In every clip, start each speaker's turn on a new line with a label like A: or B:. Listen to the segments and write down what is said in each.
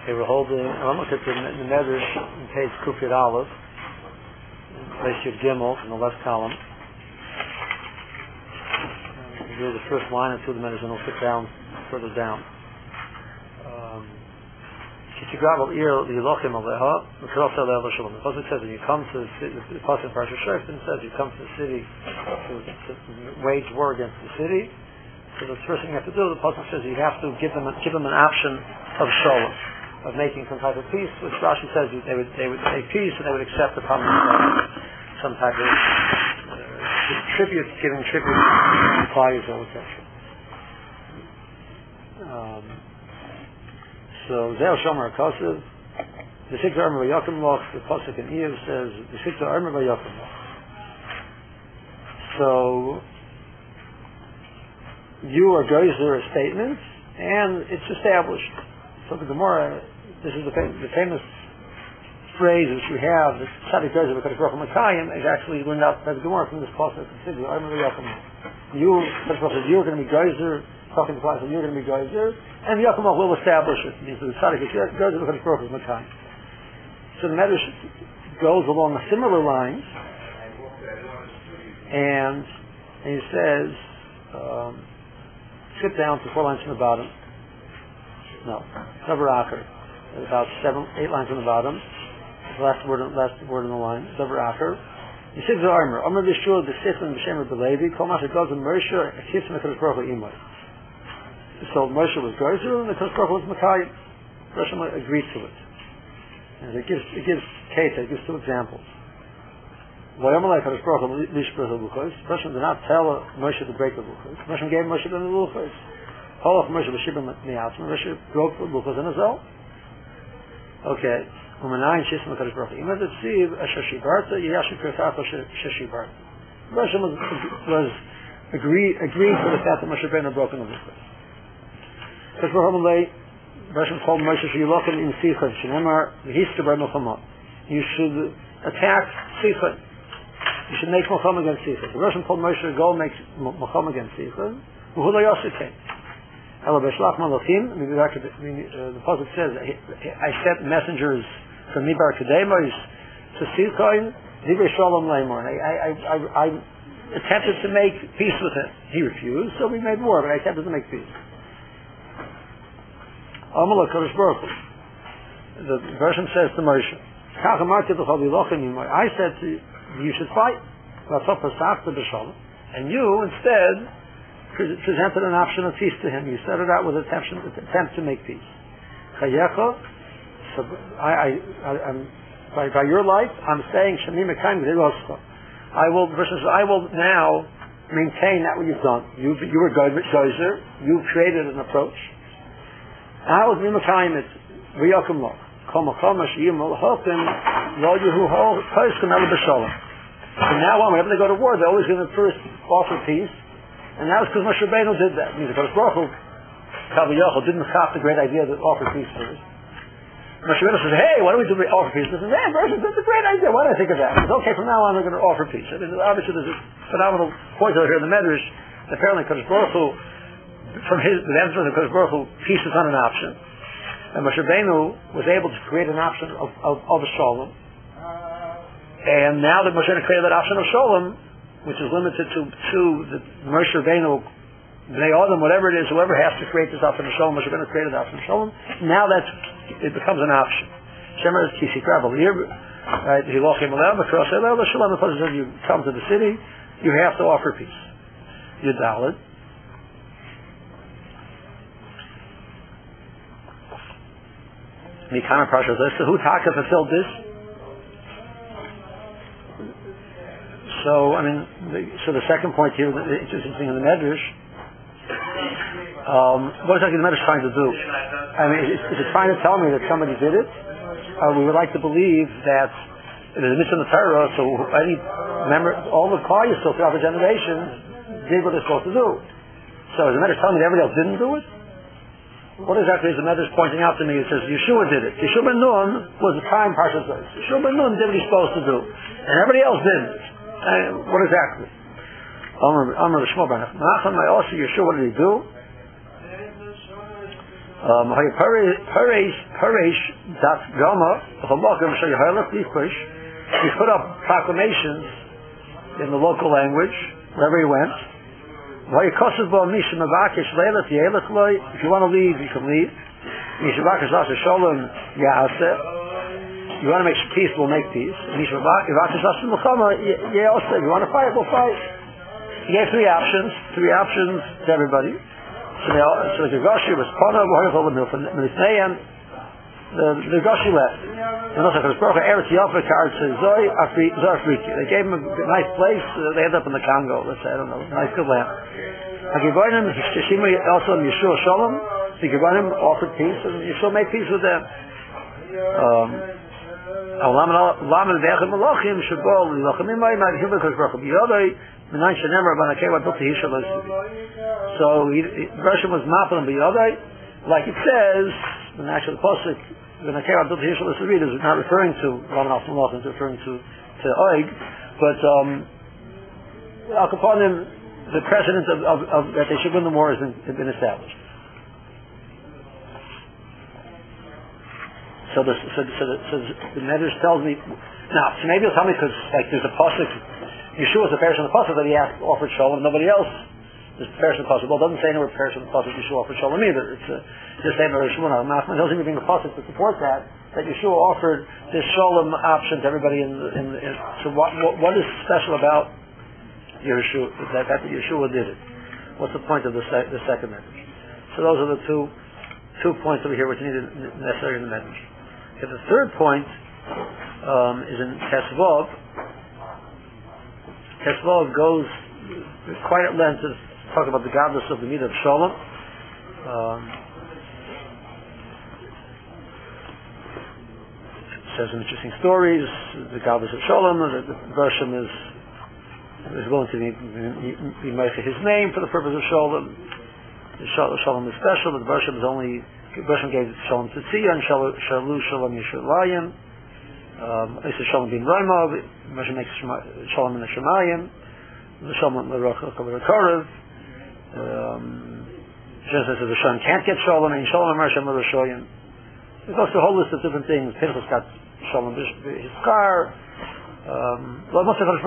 A: They were holding, I'm looking at the Medrash in page Kufiyat Aleph, place Yud Gimel in the left column. Here's the first line and two of the Medrash, and we'll sit down further down. The Pasuk says when you come to the city, the Pasuk in Parashat Shoftim says you come to the city to wage war against the city. So the first thing you have to do, the Pasuk says you have to give them an option of shalom, of making some type of peace, which Rashi says they would make peace and they would accept upon themselves some type of tribute, giving tribute to Klal, etc. So Zeh Shomer Kosev, the Sikta Armer Vayakim Loch, the Pasuk in Eiv says the Sikta Armer Vayakim Loch. So you are Geyser a statement, and it's established. So the Gemara, this is the famous phrase which we have, that Tzadik Geyser B'Kadosh Baruch Hu Makayim, is actually learned out by the Gemara from this Pasuk. The Armer Vayakim Loch. You, Kadosh Baruch Hu, you're going to be Geyser, talking to Klal, you're going to be Geyser, and the Yaakov will establish it. It means the Tzadik goes to the Baruch Hu Makayim. So the Medrash goes along similar lines, and he says, skip down to 4 lines from the bottom. No, Davar Acher, about 8 lines from the bottom. Last word in the line. Davar Acher. He says the armor. Amar Bishur the Sifin B'Shem B'Levi. Kol Masha goes in Moshe. Akifim Hakadosh Baruch Hu Imay. So Moshe was Geyser and the Hakadosh Baruch Hu was Makayim. Hashem agreed to it. And it gives Keta, it gives 2 examples. Vayomalei Hakadosh Baruch Hu Lishbur HaLuchos. Hashem did not tell Moshe to break the Luchos. Hashem gave Moshe the Luchos. Holach Moshe B'Shibim Mi'atzim. Moshe broke the Luchos in his own. Okay. Umanayin Shism Hakadosh Baruch Hu. Imad Tziv Asher Shibarta Yiyashim Kirtacho Shibarta. Hashem was agreed to the fact that Moshe Rabbeinu broke the Luchos. Because Hashem told Moshe, "You in Sichon, Shenemar v'histabar Milchama." You should attack Sichon. You should make Milchama against Sichon. So Hashem told Moshe, "Go make Milchama against Sichon." Who lo yosikein? Ela b'shlach malachim. The Pasuk says, "I sent messengers from Mibar Kedemos to Sichon. Divrei Shalom Leimor." I attempted to make peace with him. He refused, so we made war. But I attempted to make peace. Amalek Kadosh Baruch Hu. The version says to Moshe, I said to you, you should fight. And you instead presented an option of peace to him. You started out with an attempt to make peace. So by your life, I'm saying I will now maintain that what you've done. You were Geyser. You created an approach. I was Mimakayim it. V'yakum lo. Kol makom ashiyim lo hokim lo yuhu ho koiskim elu b'shalom. From now on, whenever they go to war, they're always going to first offer peace. And that was because Moshe Rabbeinu did that. It means the Kadosh Baruch Hu, Kaviyachol, didn't stop the great idea to offer peace first. Moshe Rabbeinu says, "Hey, why don't we offer peace?" He says, "Hey, Moshe, that's a great idea. Why don't I think of that?" He says, "Okay, from now on, we're going to offer peace." I mean, obviously, there's a phenomenal point over here in the Medrash. Apparently, Kadosh Baruch Hu, from the answer of the Kadosh Baruch Hu, peace is not an option. And Moshe Rabbeinu was able to create an option of a shalom. And now that Moshe created that option of shalom, which is limited to the Moshe Rabbeinu, Bnei Adam, whatever it is, whoever has to create this option of shalom, Moshe Rabbeinu created the option of shalom. Now it becomes an option. Shemer Kisi Kravel. Right? You come to the city, you have to offer peace. Yudalid. Mikana Parsha says, so who Taka fulfilled this? So, the second point here, the interesting thing in the Medrash, what is actually the Medrash trying to do? Is it trying to tell me that somebody did it? We would like to believe that it is a mitzvah in the Torah, so all the Klal Yisrael throughout the generations did what they're supposed to do. So is the Medrash telling me that everybody else didn't do it? What exactly is the Medrash pointing out to me? It says Yeshua did it. Yeshua ben Nun was the time Parsha says. Yeshua ben Nun did what he's supposed to do, and everybody else didn't. What exactly? Amar Shmuel ben Menachem, I also Yeshua, what did he do? He put up proclamations in the local language wherever he went. If you want to leave, you can leave. You want to make peace, we'll make peace. If you want to fight, we'll fight. He gave three options to everybody. So the Gashi was Pana, the Gashi left. They gave him a nice place. They ended up in the Congo, let's say, I don't know, nice good land. Also in Yeshua Shalom, the Gebanim offered peace, and Yeshua made peace with them. So Bershom was Mapam B'Yodai, like it says, when actually the Pasuk, when I care about Hilshel Esavit is not referring to Raman Al Malachim, it's referring to Oig, but Al Kaponim, the precedent of that they should win the war has been established. So the Medrash tells me now. So maybe you'll tell me because like there's a pasuk, Yeshua is a person of the pasuk that he offered shalom. Nobody else is a person of the pasuk. Well, it doesn't say anywhere person of the pasuk Yeshua offered shalom either. It's just saying that Shmuel Nachman doesn't even bring a pasuk to support that Yeshua offered this shalom option to everybody so what is special about Yeshua that Yeshua did it? What's the point of the second message? So those are the two points over here which are needed necessary in the message. Okay, the third point is in Tesvav. Tesvav goes quite at length to talk about the godless of the Midah of Shalom. Says some interesting stories. The godless of Shalom. The Bershom is willing to be made his name for the purpose of Shalom. The Shalom is special, but the Bershom gave Shalom to Tzia and Shalu Shalom Yishalayim. It's a Shalom bin Raimov. Bershom makes Shalom in the Shemayim. The Shalom in the Korav. Just as the Shalom can't get Shalom, and Shalom and Mersham are Rishoyim. There's also a whole list of different things. Pinchas got Shalom his car. The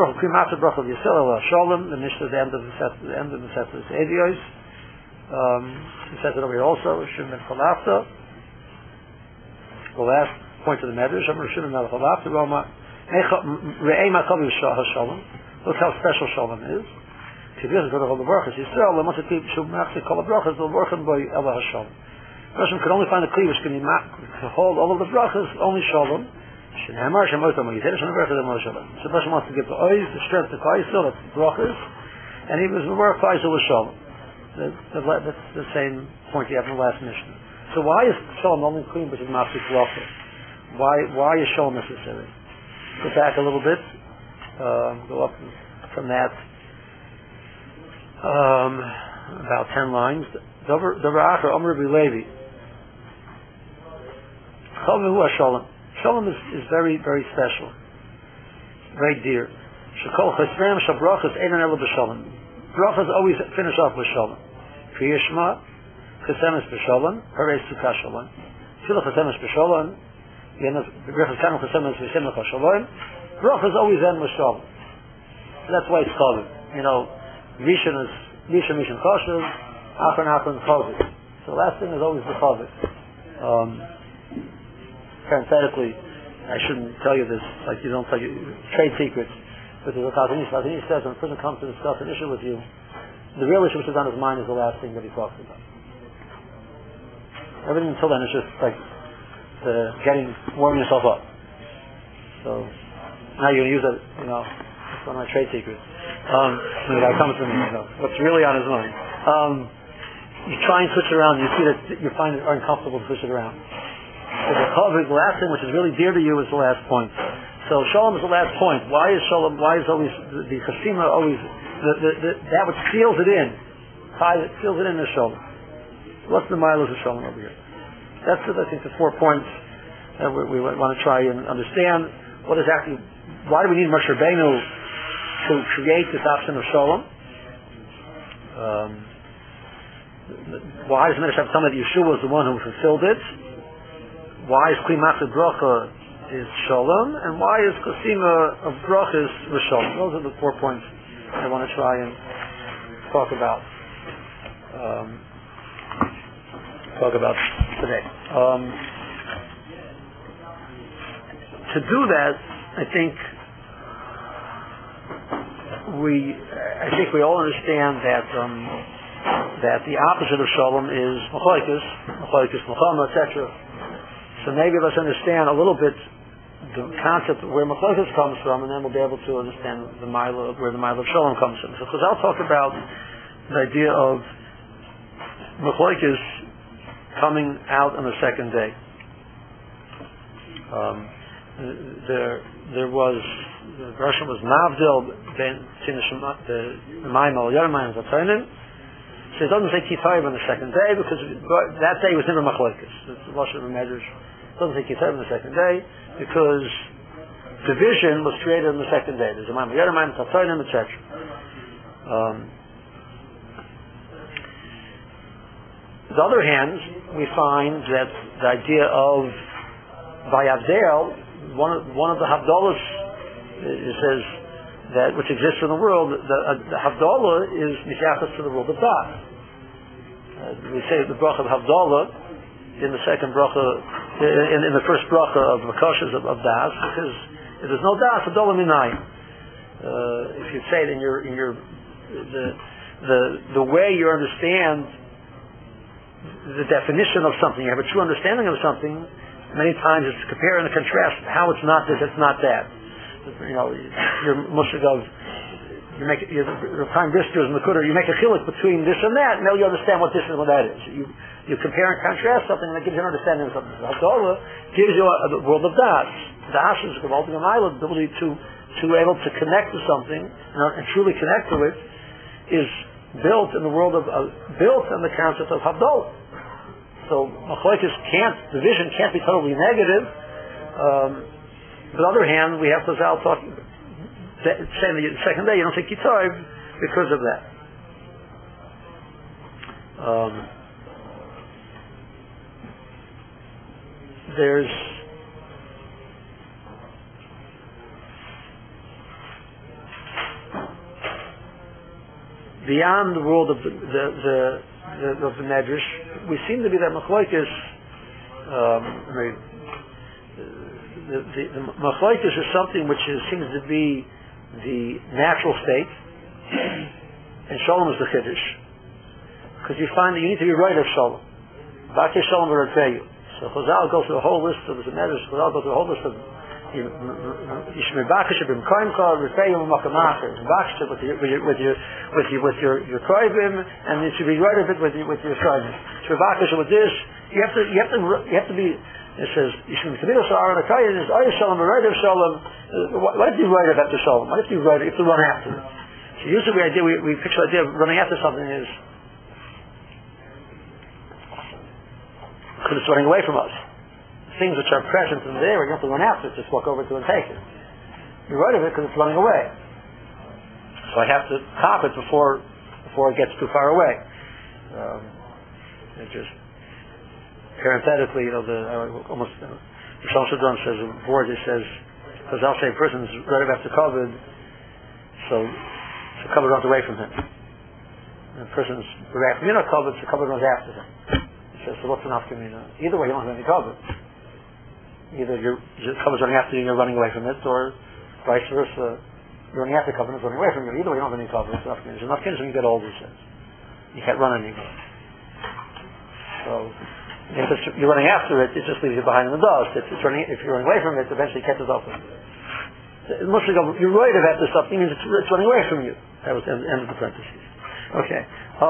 A: Mishnah at the end of the Sefer Evios. He says it over here also. Shimon ben Chalafta. The last point of the Medrash. Shimon ben Chalafta. Look how special Shalom is. The person could only find a kli which can hold all of the brachas, only Shalom. So the person wants to give the ois, the strength to Kaisel, that's brachas, and he was work Kaisel with Shalom. That's the same point you have in the last mission. So why is Shalom only clean but is mafsik bracha? Why is Shalom necessary? Go back a little bit, go up from that about 10 lines. Davar Omer Rabbi Levi. Shalom. Shalom is very, very special, very dear. Shekol chesrem shabrachas einan ela b'shalom. Brachas always finish off with shalom. Kriyishma chesemes b'shalom, harei sukkah shalom. Tefillah chesemes b'shalom, brachas kanu chesemes v'simcha shalom. Brachas always end with shalom. That's why it's called. Rishon is Rishon Choshev, Achron Chovet. So the last thing is always the Chovet. Parenthetically, I shouldn't tell you this, like you don't tell you trade secrets, but there's a Chazanish says when a person comes to discuss an issue with you, the real issue which is on his mind is the last thing that he talks about. Everything until then is just like warming yourself up. So now you're going to use it, it's one of my trade secrets. When the guy comes to me, what's really on his mind. You try and switch it around, you see that you find it uncomfortable to switch it around. So the last thing which is really dear to you is the last point. So Shalom is the last point. Why is Shalom? Why is always the Chasima always that which seals it in? It seals it in the Shalom. What's the mileage of Shalom over here? That's I think the 4 points that we want to try and understand. What is actually? Why do we need Moshe Rabbeinu to create this option of Shalom? Why does the Medrash have to tell me that Yeshua was the one who fulfilled it? Why is Kli Machzor Bracha is Shalom, and why is Kosima of Brachas with Shalom? Those are the 4 points I want to try and talk about today. To do that, I think we all understand that the opposite of Shalom is Machlokes, Milchama, etc. So maybe let's understand a little bit the concept of where Machlokes comes from, and then we'll be able to understand where the Mila of Shalom comes from. So, because I'll talk about the idea of Machlokes coming out on the second day. The Russian was Mavdil ben the Maimel Yermayim Zataynim. So it doesn't say Kitayv on the second day because that day was never Machlokes. It's the Lashon of Medrash. It doesn't say Kitayv on the second day because division was created on the second day. There's a Maimel Yermayim Zataynim, etc. On the other hand, we find that the idea of Vayavdel, one of the Havdalas, it says that which exists in the world, the Havdalah is Mishachas to the world of Das. We say the bracha of Havdalah in the second bracha, in the first bracha of Makashas of Das, because if there's no Das, Havdalah Minai. If you say it the way you understand the definition of something, you have a true understanding of something, many times it's compare and contrast how it's not this, it's not that. You know, you're Mushagov, you're Chaim Brisker in the Kutter, you make a chiluk between this and that, and now you understand what this and what that is. You compare and contrast something, and that gives you an understanding of something. Havdalah gives you a world of Das. Das is the ability to able to connect to something and truly connect to it is built in the world of built in the concept of Havdalah. So Machlokes division can't be totally negative. On the other hand, we have to talk saying the second day you don't say Kitayv because of that. There's beyond the world of the Medrash, we seem to be that Machlokes. The Machlokes is something which seems to be the natural state, and Shalom is the Chiddush. Because you find that you need to be right of Shalom. Bakei Shalom v'Ratzeyu. So Chazal goes through a whole list of the Medrash. Chazal goes through a whole list of Yishmebakasha b'Mkoimcha Ratzeyu v'Makamacher. Bakasha with your Kroivim, and you should be right of it with your Kroivim. Yishmebakasha with this. You have to be. It says, Yishmim Tamidos Aaron Akayim is Ayah Shalom, right of Shalom. What if you write about the Shalom? What if you write, if you run after it? So usually we picture the idea of running after something is because it's running away from us. Things which are present and there, you have to run after it, just walk over to and take it. You write of it because it's running away. So I have to cop it before it gets too far away. It just parenthetically, almost Shal Shadron says, Borges says, because I'll say a person's right about the covered, so covered runs away from him. And a person's not covered, so covered runs after him. He says, so what's enough to me? Either way, you don't have any covered. Either your cover's running after you and you're running away from it, or vice versa, you're running after cover and it's running away from you. Either way, you don't have any cover. It's enough. There's enough when you get older, he says. You can't run anymore. So, if you're running after it, it just leaves you behind in the dust. If you're running away from it, eventually it catches up with you. You're right about this stuff, it means it's running away from you. That was the end of the parentheses. Okay.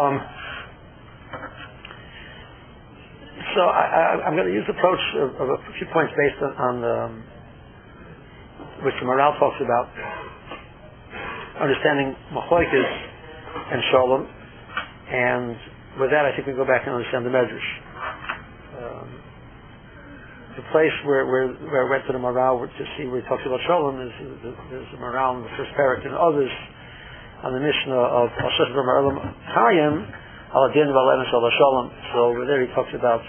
A: So I'm going to use the approach of a few points based on which the Maharal talks about understanding Machlokes and Shalom, and with that I think we go back and understand the Medrash. The place where I went to the Maharal to see where he talks about Shalom is the Maharal in the first parak and others on the Mishnah of Ashas B'Maharal Chaim So over there he talks about,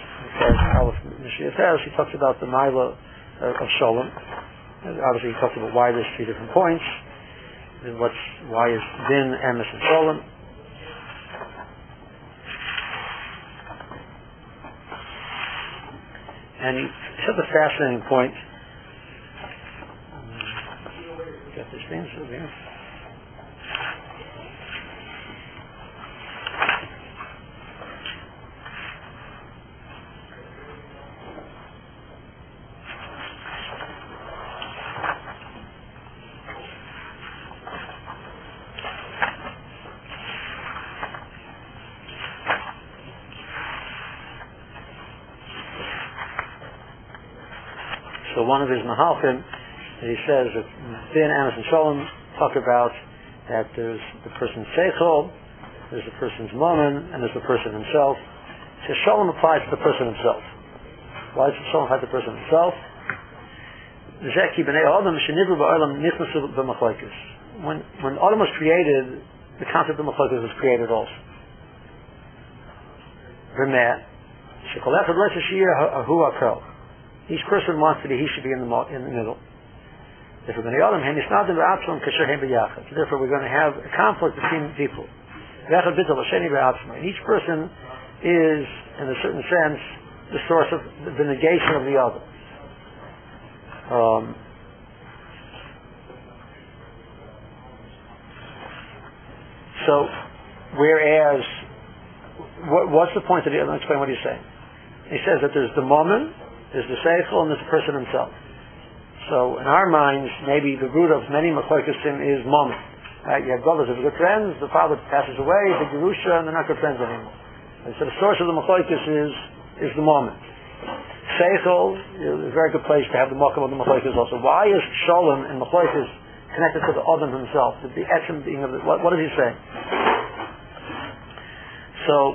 A: he talks about the Maila of Shalom. Obviously he talks about why there's 3 different points, and why is Din, Emes, and Shalom. And he said a fascinating point. Got this thing over here. So one of his Mahalchim, he says that Din, Emes, and Shalom talk about that there's the person's Seichel, there's the person's Momen, and there's the person himself. So Shalom applies to the person himself. Why does Shalom apply to the person himself? When Adam was created, the concept of Machlokes was created also. Each person wants to be, he should be in the middle. Therefore, we're going to have a conflict between people. And each person is, in a certain sense, the source of the negation of the other. So, whereas, what's the point of the other? I'll explain what he's saying. He says that there's the moment, there's the Seichel, and there's the person himself. So, in our minds, maybe the root of many Machlokessim is moment. Right? You have brothers who are good friends, the father passes away, the Gerusha, and they're not good friends anymore. And so the source of the Machlokes is the moment. Seichel is a very good place to have the Makom of the Machlokes also. Why is Shalom and Machlokes connected to the Adam himself? The Etzem being of what is he saying? So,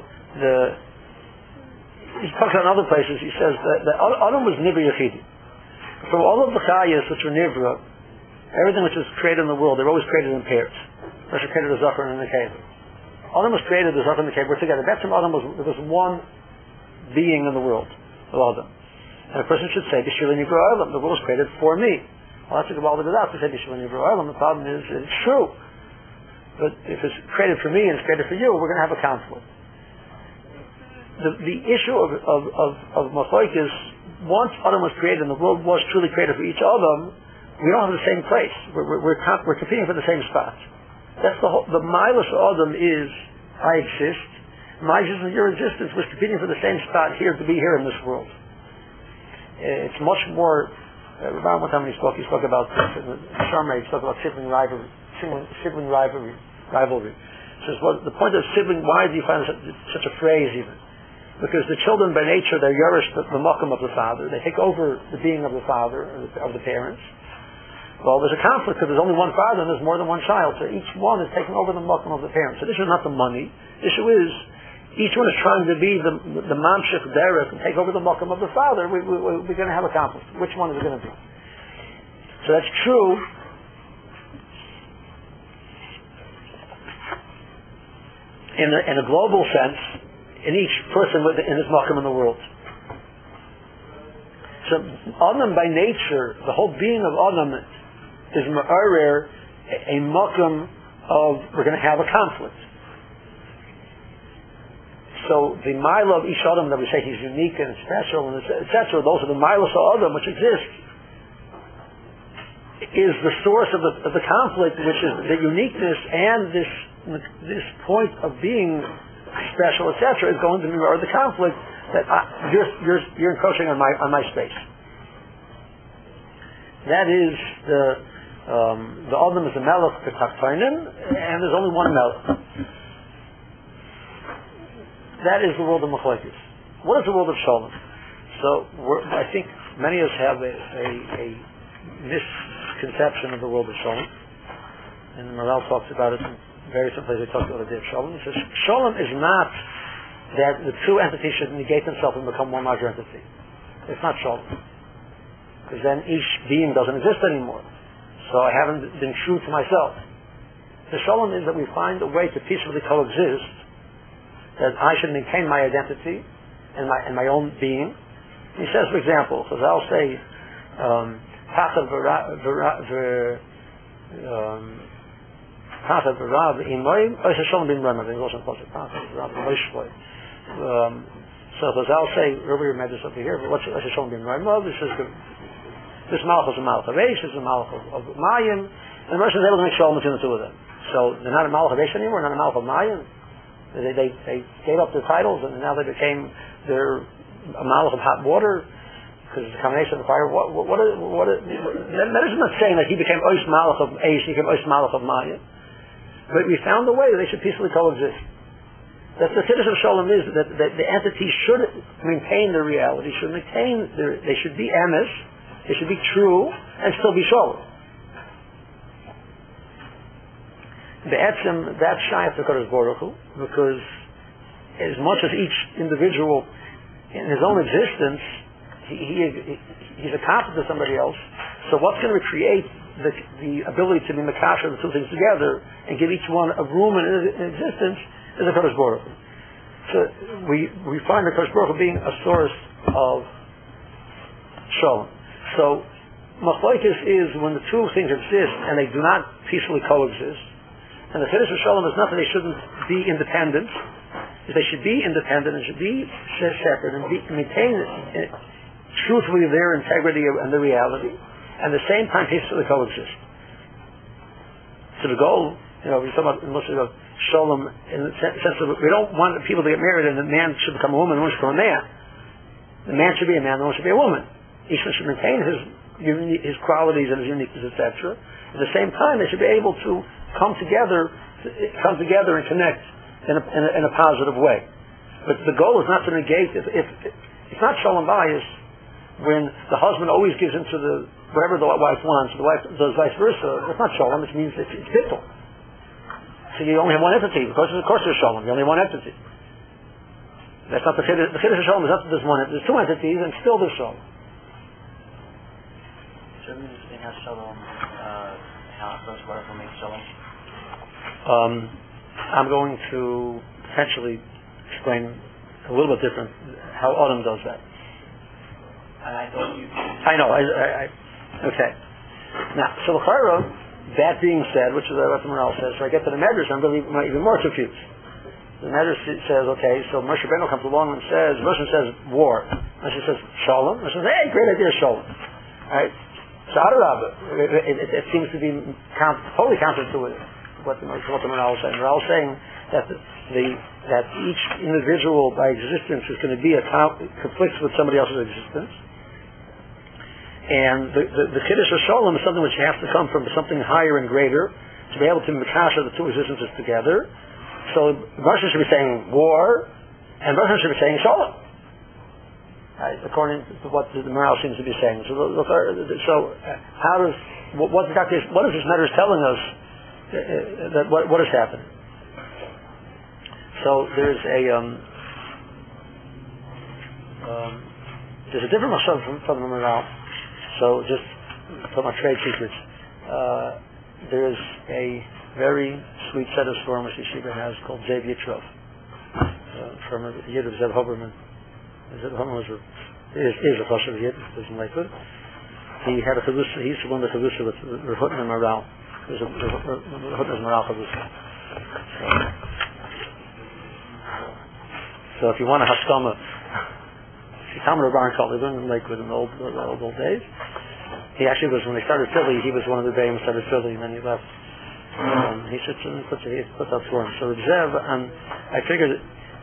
A: he talks about in other places, he says that Adam was Nivra Yechidi. From all of the Chayas which were Nivra, everything which was created in the world, they're always created in pairs. First created a Zachar and a Nekeva. Adam was created, the Zachar and the Nekeva were together. That's from Adam there was one being in the world, of Adam. And a person should say, B'shvili Nivra Adam, the world was created for me. Well, that's a Gemara without to say B'shvili Nivra Adam. The problem is, it's true. But if it's created for me and it's created for you, we're going to have a conflict. The issue of Machlokes, once Adam was created and the world was truly created for each Adam, we don't have the same place. We're competing for the same spot. That's the Milas Adam is, I exist. My existence, your existence, was competing for the same spot here to be here in this world. It's much more. Around one time when he spoke about Sharmei, he spoke about sibling rivalry. So the point of sibling, why do you find such a phrase even? Because the children by nature, they're yorish the makom of the father. They take over the being of the father, of the parents. Well, there's a conflict because there's only one father and there's more than one child. So each one is taking over the makom of the parents. So this is not the money. The issue is, each one is trying to be the mamshech derech and take over the makom of the father. We're going to have a conflict. Which one is it going to be? So that's true. In a global sense, in each person in his makom in the world. So Adam by nature, the whole being of Adam is ma'arer, a makom of, we're going to have a conflict. So the mila of each Adam that we say he's unique and special, and etc., those are the milas of Adam which exist, is the source of the conflict, which is the uniqueness and this point of being special, etc., is going to be the conflict that you're encroaching on my space. That is the Adam is a melech b'tachtonim, and there's only one melech. That is the world of Machlokes. What is the world of Shalom? So I think many of us have a misconception of the world of Shalom, and Maral talks about it in various places. He talks about the day of Shalom. He says Shalom is not that the two entities should negate themselves and become one larger entity. It's not Shalom, because then each being doesn't exist anymore. So I haven't been true to myself. The Shalom is that we find a way to peacefully coexist that I should maintain my identity and my own being. He says, for example, because I'll say, Pachad v'rav imoim, ois Hashem bin Rama, there's also a Pachad v'rav imoishvoi. So Chazal say, Rabbi Medrash over here, but what's Hashem bin Rama? This Malach is a Malach of Eish, this is a Malach of Mayim, and the Russians are able to make Shalom between the two of them. So they're not a Malach of Eish anymore, not a Malach of Mayim. They gave up their titles, and now they became a Malach of hot water, because it's a combination of the fire. That is not saying that he became Ois Malach of Eish, he became Ois Malach of Mayim. But we found a way that they should peacefully coexist. That the Kiddush of Shalom is that the entity should maintain their reality, they should be emes, they should be true, and still be Shalom. That's shy of the Kodesh Baruch Hu, because as much as each individual in his own existence, he's a copy to somebody else, so what's going to create the ability to be Makasha, the two things together, and give each one a room in existence, is the Kodesh Baruch Hu. So we find the Kodesh Baruch Hu being a source of Shalom. So Machlokes is when the two things exist and they do not peacefully coexist. And the Kiddush of Shalom is not that they shouldn't be independent. They should be independent and should be separate and maintain truthfully their integrity and their reality, and at the same time peacefully coexist. So the goal, we talk about mostly of Shalom in the sense of we don't want people to get married and the man should become a woman, the woman should become a man. The man should be a man, the woman should be a woman. Each one should maintain his qualities and his uniqueness, etc. At the same time, they should be able to come together and connect in a positive way. But the goal is not to negate if it's not Shalom Bayis when the husband always gives into whatever the wife wants, the wife does vice versa. That's not Shalom. It means it's bittul. So you only have one entity. Of course there's Shalom. You only have one entity. That's not the Kiddush. The Kiddush of Shalom is not that there's one entity. There's two entities, and still there's Shalom.
B: So we need to have Shalom. How does Baruch Hu make Shalom?
A: I'm going to potentially explain a little bit different how Adam does that.
B: I thought you...
A: I know. Okay. Now, so l'chara, that being said, which is what the Maral says, so I get to the Medrash, I'm going to be even more confused. The Medrash says, okay, so Moshe Rabbeinu comes along and says, Moshe says war. Moshe says Shalom. Moshe says, hey, great idea, Shalom. Right? So it seems to be totally counter to what the Maral is saying. Maral is saying that that each individual by existence is going to be conflicts with somebody else's existence. And the Kiddush of Shalom is something which has to come from something higher and greater to be able to makasha the two existences together. So Moshe should be saying war, and Moshe should be saying Shalom, right, according to what the Maral seems to be saying. So how does what is this Medrash telling us that what is happening? So there's a different mashal from the Maral. So just from our trade secrets, there's a very sweet set of storm which Yeshiva has called Zev Yitrov, from a Yid of Zev Hoberman. Zev Hoberman is a Chashav Yid, doesn't like it. He had a Chavrusa, he used to run the Chavrusa with Rehut and Maral. There's a Rehut and Maral Chavrusa. So if you want a Haskama, Talmud Ron called, they learned in Lakewood in the old days. He actually was, when they started Philly, he was one of the Bayim who started Philly, and then he left. He sits and puts up for him. So the Zev, I figured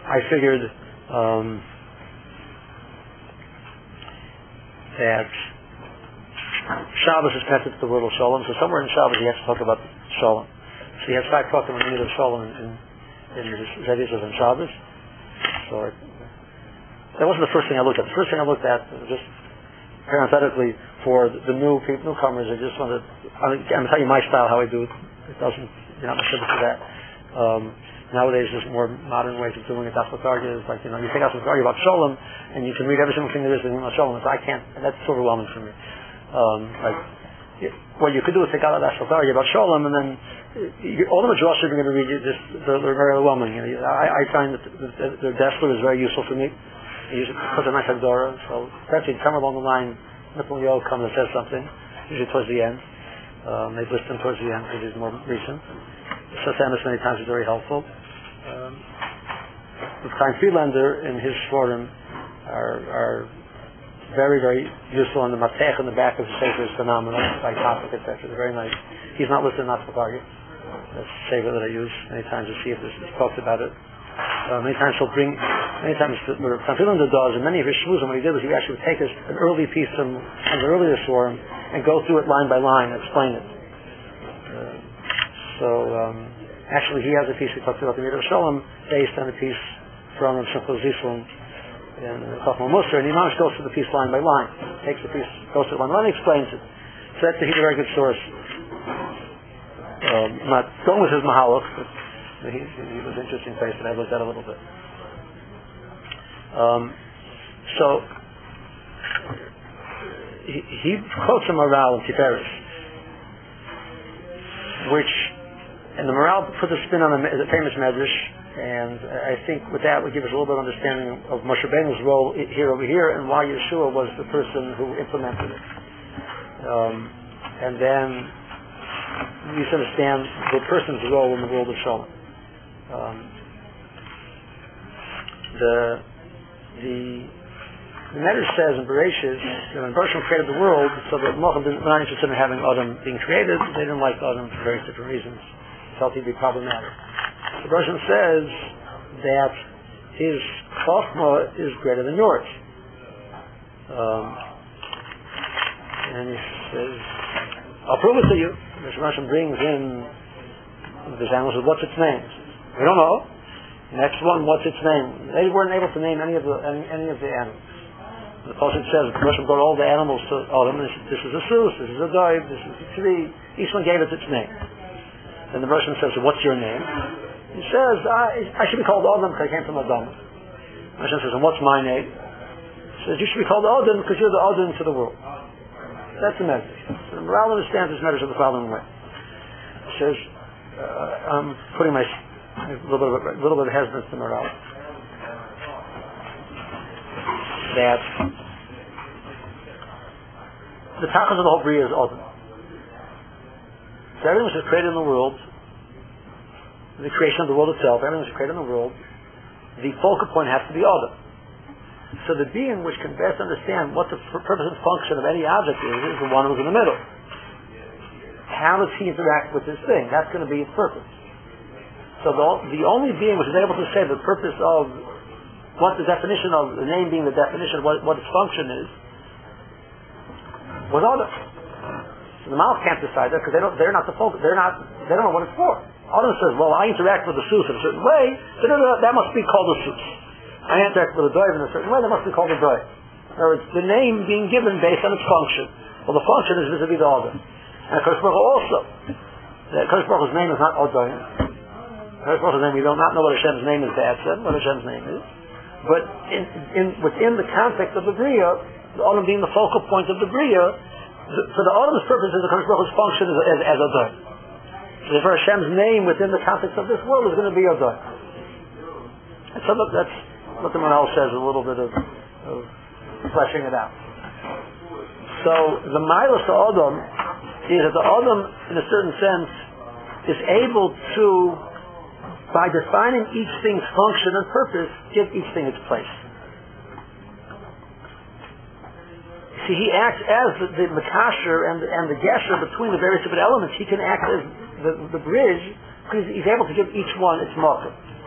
A: that Shabbos is connected to the word of Shalom, so somewhere in Shabbos he has to talk about Shalom. So he has 5 talking in the need of Shalom in his Zev on Shabbos. So that wasn't the first thing I looked at. The first thing I looked at was just parenthetically for the newcomers. I just wanted. I'm going to tell you my style, how I do it. It doesn't. You're not much for that. Nowadays, there's more modern ways of doing it. That's what argues. Like you take out some argument about Shalom, and you can read every single thing there is about Shalom. So I can't. And that's overwhelming for me. what you could do is take out that Shulchan about Shalom, and then all the Midrash are going to read you this. They're very overwhelming. I find that the Dessler is very useful for me. He usually puts a nice Hagdara, so especially somewhere along the line, Nipple Yo comes and says something, usually towards the end. They've listed him towards the end because he's more recent. So Samus many times is very helpful. Chaim Friedlander in his forum are very, very useful, and the Matech in the back of the Sefer is phenomenal, by topic, etc. They're very nice. He's not listed in Aspakarya. That's the Sefer that I use many times to see if this talks about it. Many times what Chaim Friedlander does, and many of his shmuzim, what he did was he actually would take an early piece from the earlier forum and go through it line by line and explain it. Actually he has a piece he talks about the Midah Shalom based on a piece from Shimcha Zisron and Chachma Musar, and the Imam goes through the piece line by line, takes the piece, goes through it line by line, and explains it. So that's he's a very good source. Not going with his Mahalach, but he was an interesting place, and I looked at a little bit. He quotes a Maral in Tiferes, which, and the Maral puts a spin on a famous medrash, and I think with that would give us a little bit of understanding of Moshe Rabbeinu's role over here, and why Yeshua was the person who implemented it. And then we understand the person's role in the world of Shalom. The Medrash says in Bereshis, when Bereshit created the world, so that Malchim were not interested in having Adam being created. They didn't like Adam for various different reasons. They felt he'd be problematic. The Bereshit says that his Chochmah is greater than yours. And he says, I'll prove it to you. Moshe Rabbenu brings in the animal, says, what's its name? We don't know. Next one, what's its name? They weren't able to name any of the animals. The Pasuk says, Moshe brought all the animals to Adam. This is a sus, this is a doib, this is a tree. Each one gave it its name. Then the Russian says, so what's your name? He says, I should be called Adam because I came from Adam. The Russian says, and what's my name? He says, you should be called Adam because you're the Adam to the world. That's the message. So the Maral understands this message in the following way. He says, I'm putting a little bit of hesitance to Maral. That the tachlis of the whole Bria is Adam. So everything which is created in the world, the creation of the world itself, everything which is created in the world, the focal point has to be Adam. So the being which can best understand what the purpose and function of any object is the one who's in the middle. How does he interact with this thing? That's going to be its purpose. So the only being which is able to say the purpose of what the definition of the name being the definition of what its function is was Adam. So the Malach can't decide that because they're not the focus. They don't know what it's for. Adam says, well, I interact with the sus in a certain way, so that must be called a sus. I interact with a doiv in a certain way, that must be called a doiv. In other words, the name being given based on its function. Well, the function is vis-a-vis the Adam. And Kodesh Baruch Hu also. Kodesh Baruch Hu's name is not Adam. Kodesh Baruch Hu's name, we do not know what Hashem's name is to Etzem, what Hashem's name is. But within the context of the Bria, the Adam being the focal point of the Bria, for the Adam's purposes, the Kodesh Baruch Hu's function is as Adam. So therefore Hashem's name within the context of this world is going to be Adam. And so that's what the Maral says, a little bit of fleshing it out. So the Milas to Adam is that the Adam, in a certain sense, is able to, by defining each thing's function and purpose, give each thing its place. See, he acts as the Makasher and the Gesher between the various different elements. He can act as the bridge because he's able to give each one its marker.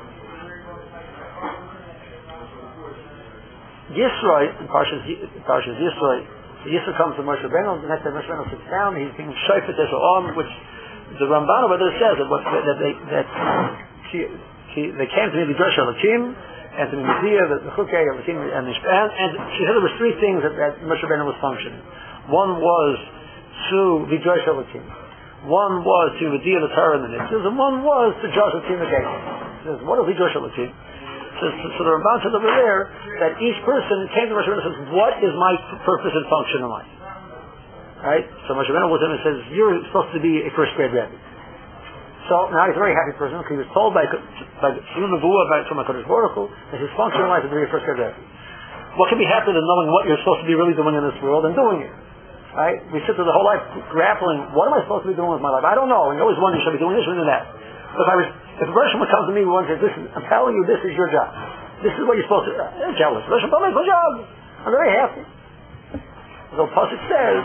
A: Yisroi, in Parshas Yisroi, Yisroi comes to Moshe Rabbeinu, the next time Moshe Rabbeinu sits down, he's being shayfet as a arm, which the Ramban over there says that they came to me, the Gersh Elakim, and to me, the Chukei, Elakim, and she said there were three things that Moshe Rabbeinu was functioning. One was to the Gersh Elakim. One was to redeem the Torah and the Mitzvahs, and one was to Gersh Elakim the Gate. He says, what is the Gersh Elakim? So the Ramban says over there that each person came to Moshe Rabbeinu and says, what is my purpose and function in life? Right? So Moshe Rabbeinu was him and says, you're supposed to be a first grade Rebbe. So now he's a very happy person because he was told by from HaKadosh Baruch Hu that his function in life is to be a first grade Rebbe. What can be happier than knowing what you're supposed to be really doing in this world and doing it? Right? We sit through the whole life grappling, what am I supposed to be doing with my life? I don't know. And you always wonder, you should be doing this or doing that. But if a person would come to me and say, listen, I'm telling you, this is your job. This is what you're supposed to do. I'm jealous. Listen, but my job. I'm very happy. So Pasuk says,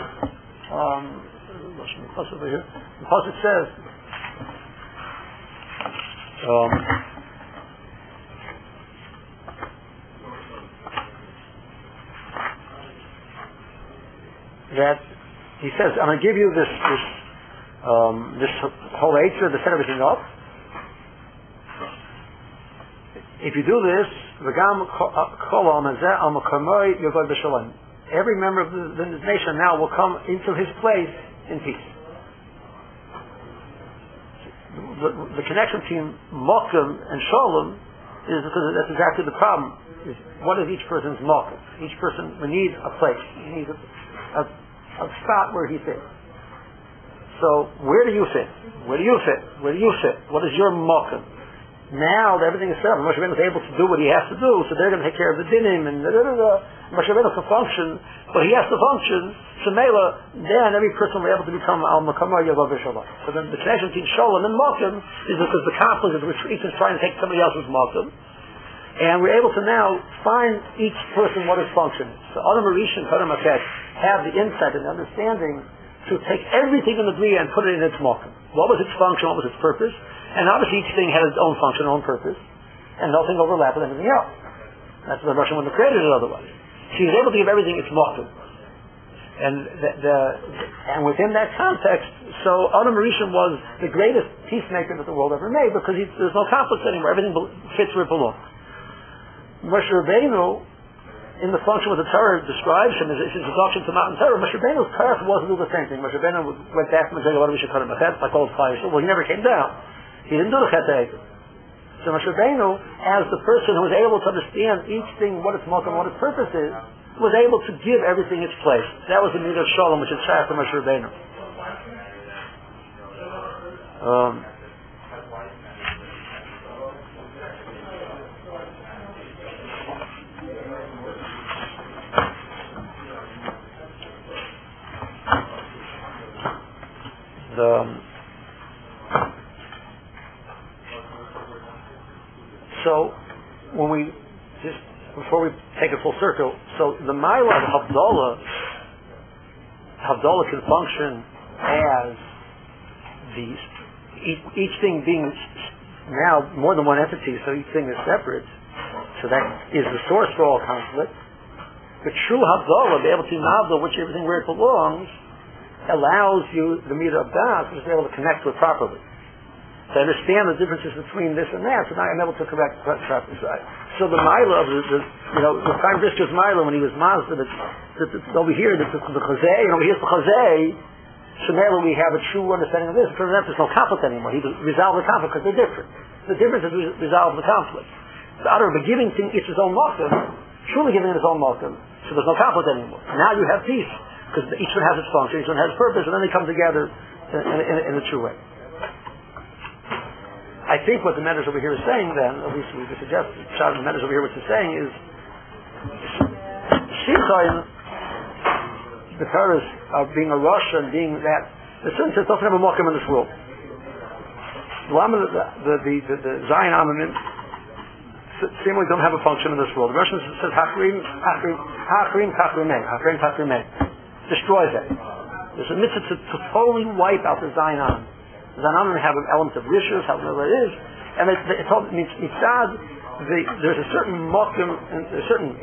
A: the Pasuk says, that he says, I'm going to give you this whole Eitzah to set everything up. If you do this, every member of the nation now will come into his place in peace. The connection between Mokum and Shalom is because that's exactly the problem. Is what is each person's Mokum? Each person, we need a place. We need a spot where he fits. So, where do you fit? Where do you fit? Where do you fit? What is your Mokum? Now that everything is set up, Moshe Rabbeinu is able to do what he has to do, so they're going to take care of the dinim and Moshe Rabbeinu can function, but he has to function. So Mela, then every person will be able to become Al Makamah Yavav Shalom. So then the connection between Shalom and Mokum is because the conflict is each is trying to take somebody else's Mokum, and we're able to now find each person what his function is. So Adam Arishan, Adam Akesh have the insight and the understanding to take everything in the Bria and put it in its Mokum. What was its function? What was its purpose? And obviously each thing had its own function, own purpose, and nothing overlapped with anything else. That's the Russian wouldn't have created it otherwise. She was able to give everything its Mokum. And within that context, so Adam Rishon was the greatest peacemaker that the world ever made because there's no conflict anymore. Everything fits where it belongs. Moshe Rabbeinu, in the function what the Torah describes him as his introduction to Mount Torah, Moshe Rabbeinu's path wasn't do the same thing. Moshe Rabbeinu went back and said, "What do we should cut him ahead?" Like old fire. Well, he never came down. He didn't do the Chet HaEgel. So Moshe Rabbeinu, as the person who was able to understand each thing, what its mokum, what its purpose is, was able to give everything its place. That was the Midah Shalom, which is Shach to Moshe Rabbeinu. So, when we just before we take a full circle, so the Mila of Havdalah can function as each thing being now more than one entity, so each thing is separate. So that is the source for all conflict. The true Havdalah, be able to Navdal, which everything where it belongs, allows you the Midah of Das, to be able to connect to it properly. To understand the differences between this and that, so now I'm able to correct the proper side. So the Mila of the Prime Minister's Mila, when he was Mazda, over here, the Chazay, and over here's the Chazay, so now we have a true understanding of this. Because there's no conflict anymore. He resolved the conflict because they're different. The difference is resolve the conflict. The other, the giving thing, it's his own mokum, truly giving it his own mokum, so there's no conflict anymore. Now you have peace, because each one has its function, each one has its purpose, and then they come together in a true way. I think what the Medrash over here is saying then, at least we suggest, the Medrash over here what it's saying is, Shimchaim, the Torahs of being a Rosh and being that, the Sun says doesn't have a mokum in this world. The Zion Amamim seemingly don't have a function in this world. The Russian says Hachrim Takrimei. Destroys it. There's a mitzvah to totally wipe out the Zion Amamim. The Zion Amamim have an element of rishus, however it is, and mitzad, there's a certain mokum, there's a certain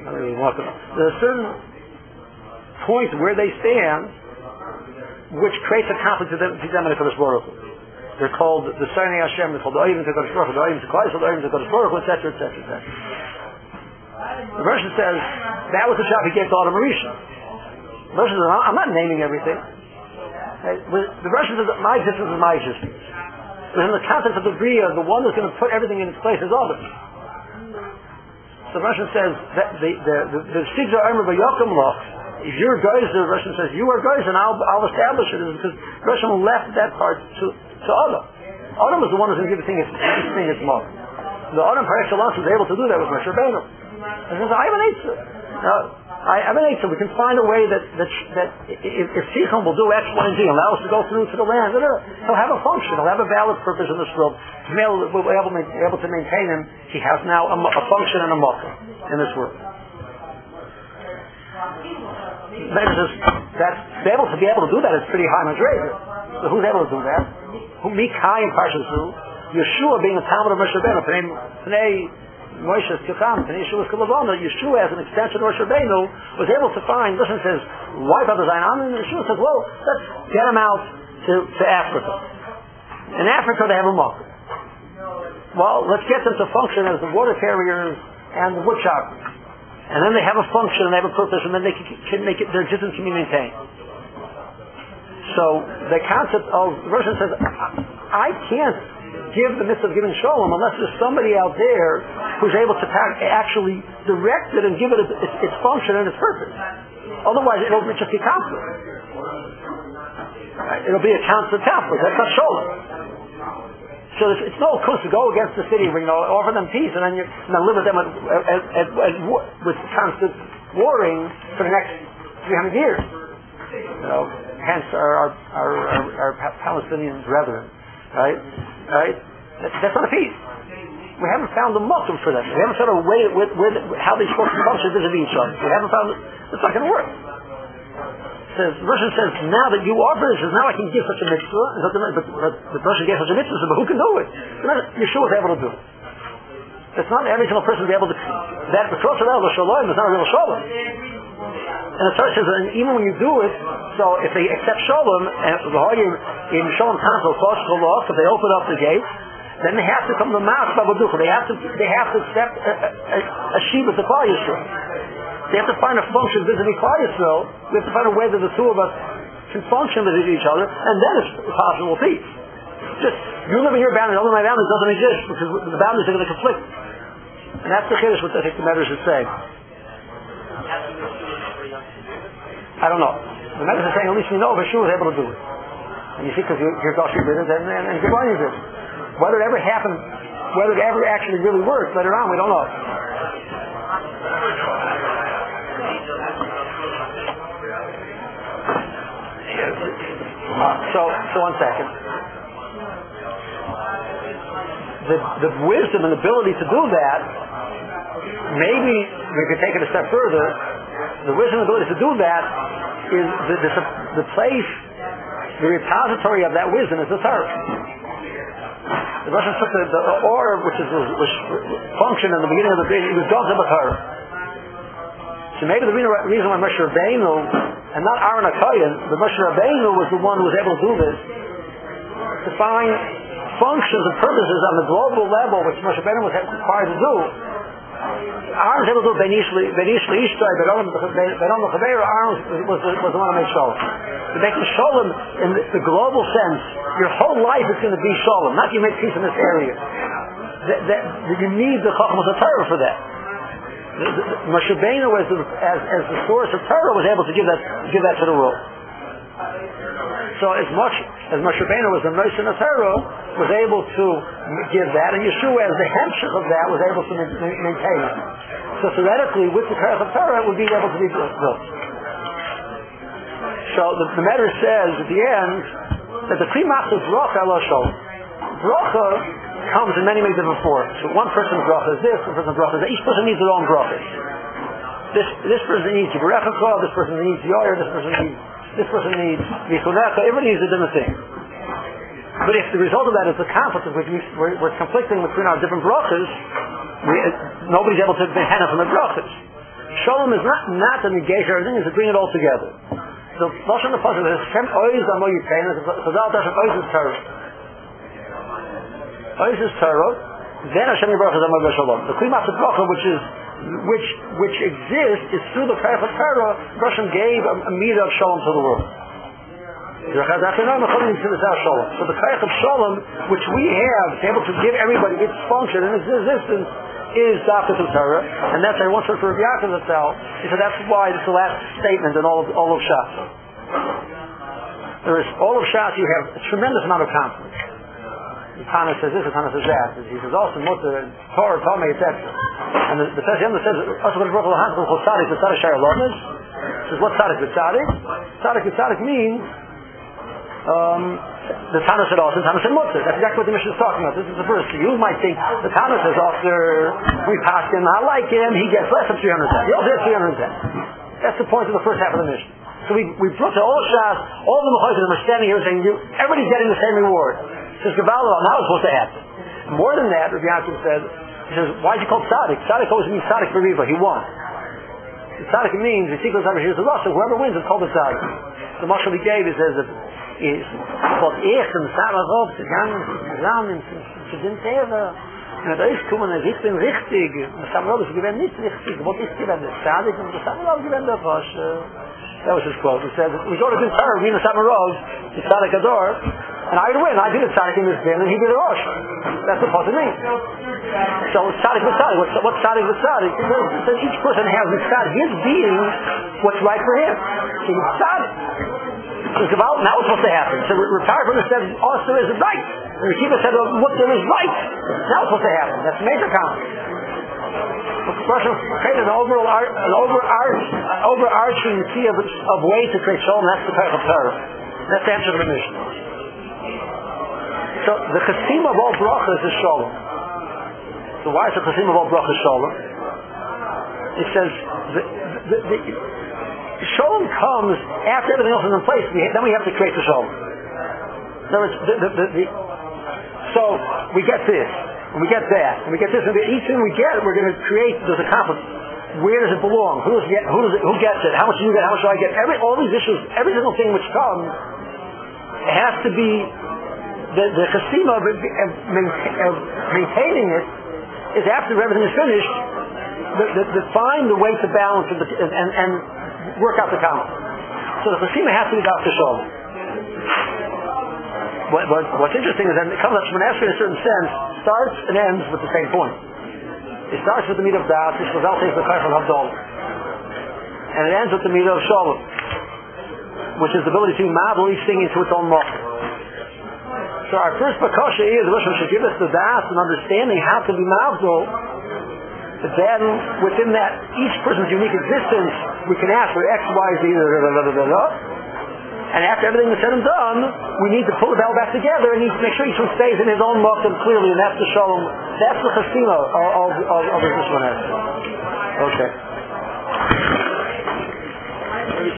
A: point where they stand which creates a conflict to them and the Kodesh Baruch Hu. They're called the Sarnei Hashem, they're called the Oyim to Kodesh Baruch Hu, the Oyim to Klaisel, the Oyim to Kodesh Baruch Hu, etc., etc., etc. The version says, that was the job he gave to Adam Rishon. The version says, I'm not naming everything. The version says that my existence is my existence. But in the context of the Bria, the one who's going to put everything in its place is Adam. So the version says that the Sigza Omer B'Yokim Loch, if you're Geyser, Russian says, you are Geyser, and I'll establish it, is because Russian left that part to Adam. Adam was the one who's going to give the thing its mother. The Adam par excellence was able to do that with Moshe Rabbeinu. And he says, I have an answer. I have an answer. We can find a way that if Sichon will do X, Y, and Z, allow us to go through to the land, he'll have a function. He'll have a valid purpose in this world. We'll be able to maintain him. He has now a function and a mocha in this world. To be able to do that is pretty high madrega. So who's able to do that? Who Mikai in Parshas Zu? Yeshua being a Talmud of Moshe Rabbeinu. Pnei Moshe Tzukam, Pnei Yeshua Kalavona. Yeshua, as an extension of Moshe Rabbeinu, was able to find. Listen, says, wipe out the Zion. And Yeshua says, well, let's get them out to Africa. In Africa, they have a market. Well, let's get them to function as the water carriers and the wood choppers. And then they have a function and they have a purpose, and then they can make it, their existence can be maintained. So the concept of the Russian says, I can't give the mitzvah of giving shalom unless there's somebody out there who's able to actually direct it and give it its function and its purpose. Otherwise, it'll just be conflict. It'll be a constant conflict. That's not shalom. So it's no cause to go against the city, offer them peace, and then live with them with constant warring for the next 300 years. Hence our Palestinian brethren, right? That's not a peace. We haven't found the motive for that. We haven't found a way with how they're supposed to function vis-a-vis each other. We haven't found it. It's not going to work. Russian says, now that you offer this, now I can give such a mitzvah, but Russian gave such a mitzvah, but who can do it? Yeshua was able to do it. It's not every single person to be able to, that the cross of the shalom is not a real shalom. And the Torah says, and even when you do it, so if they accept shalom, and the Hoyer in shalom council, if they open up the gate, then they have to come to Mas Babaducha. They have to accept a sheep with the Klal Yisrael. They have to find a function vis-a-vis Klal Yisrael. We have to find a way that the two of us can function vis-a-vis each other, and then it's possible peace. Just, you live in your boundaries, I live in my boundaries, doesn't exist, because the boundaries are going to conflict. And that's the chiddush what I think the Medrash is saying. I don't know. The Medrash is saying, at least we know if Yeshua was able to do it. And you see, because you're Goshi did it, and Gibbani did it. Whether it ever happened, whether it ever actually really worked later on, we don't know. So 1 second. The wisdom and ability to do that, maybe we could take it a step further. The wisdom and ability to do that is the place, the repository of that wisdom is the Torah. The Russians took the order which functioned in the beginning of the day, it was God's Torah. So maybe the reason why Moshe Rabbeinu, and not Aaron HaKohen, but Moshe Rabbeinu was the one who was able to do this, to find functions and purposes on the global level which Moshe Rabbeinu was required to do. Aaron was able to do Benish Leishtai, Aaron was the one who made Shalom. To make Shalom in the global sense, your whole life is going to be Shalom, not you make peace in this area. You need the Chachmas of Torah for that. Moshe Rabbeinu, as the source of Torah, was able to give that to the world. So as much as Moshe Rabbeinu was the Moshe of Torah, was able to give that, and Yeshua, as the hemshech of that, was able to maintain it. So theoretically, with the Torah of Torah, it would be able to be built. So the Medrash says at the end that the Krimach is Bracha Lo Shalom. Bracha comes in many different forms. So one person's bracha is this, one person's bracha is that. Each person needs their own brachas. This person needs Yivarechacha, this person needs Yoyer, this person needs Yichunecha. Everybody needs a different thing. But if the result of that is the conflict of which we're conflicting between our different brachas, nobody's able to be henna from the brachas. Shalom is not a negation, everything is to bring it all together. So Lashon the Pasuk is Shem Oiz Amo Yitzein, Chazal Tashem Oiz is Torah. Oiz is Torah, then Hashem Yivarach Amo Shalom. The Kli Matzah Bracha, which exists, is through the Torah of Torah. Hashem gave a midah of Shalom to the world. So the Torah of Shalom, which we have, is able to give everybody its function and its existence, is Dafka Torah, and that's I once heard for Rabbi Yaakov Zatzal. He said that's why it's the last statement in all of Shas. There is all of Shas. You have a tremendous amount of conflict. The Tana says this, the Tana says that. He says also Mutter, Torah, Tomei, etc. And the Pesach says also the Baruch Hu Hankel Tzadik, the Tzadik Shayar Lomas. Says what Tzadik with Tzadik? Tzadik with Tzadik means. The Tana said also, the Tana said Mutter. That's exactly what the Mishnah is talking about. This is the first. You might think the Tana says after we passed him, I like him, he gets less than 310. He also gets 310. That's the point of the first half of the Mishnah. So we brought to all Shas, all the Mechoitim are standing here saying, everybody's getting the same reward. Says Gavala, now it's supposed to happen. More than that, Rabbi Yaakov said, he says, why is he called Tzaddik? Tzaddik always means Tzaddik for Riva. He won. Tzaddik means, the sequence over here is the Rasa. Whoever wins is called a Tzaddik. The Mashal he gave, he says that it's called Ech and Sarah to come zusammen zu den Teva. Und da ist kommen, ich bin richtig. Und Sarah ist gewinnt nicht richtig. Was ist gewinnt? Der Tzaddik und der Sarah gewinnt der Rosh. That was his quote. He said, we go to the Sarah, we in the Samarov, the Tzaddik Ador, and I would win. I did a Tzaddik in this bin, and he did a Rosh. That's what it means. So Tzaddik with Tzaddik. What's Tzaddik with Tzaddik? So each person has his Tzaddik. His being what's right for him. So he's Tzaddik. So it's about, now what's supposed to happen? So Reb Tarfon said, also is right. And Rekiva said, what there is right. Now what's supposed to happen? That's a major conflict. Russia created an overarching sea of ways to create shalom. That's the type of Torah. That's the answer to the mission. So the chesim of all brachas is shalom. So why is the chesim of all brachas shalom? It says the shalom comes after everything else is in place. Then we have to create the shalom. In other words, so we get this. And we get that, and we get this, and each thing we get, we're going to create. There's a conflict. Where does it belong? Who gets it? How much do you get? How much do I get? All these issues, every single thing which comes, has to be the chesima of maintaining it is after everything is finished. Find the way to balance it and work out the conflict. So the chesima has to be Dafka Shalom. What's interesting is that it comes up from an in a certain sense, starts and ends with the same point. It starts with the meat of Das, which Chazal takes the Kar from Havdalah. And it ends with the meat of Shalom, which is the ability to be ma'abel each thing into its own mouth. So our first bakasha is, Rosh should give us the Das and understanding how to be ma'abel. But then, within that, each person's unique existence, we can ask for X, Y, Z, and after everything is said and done, we need to pull the bell back together and need to make sure each one stays in his own mokum clearly, and that's the shalom. That's the chesima of this one. Okay.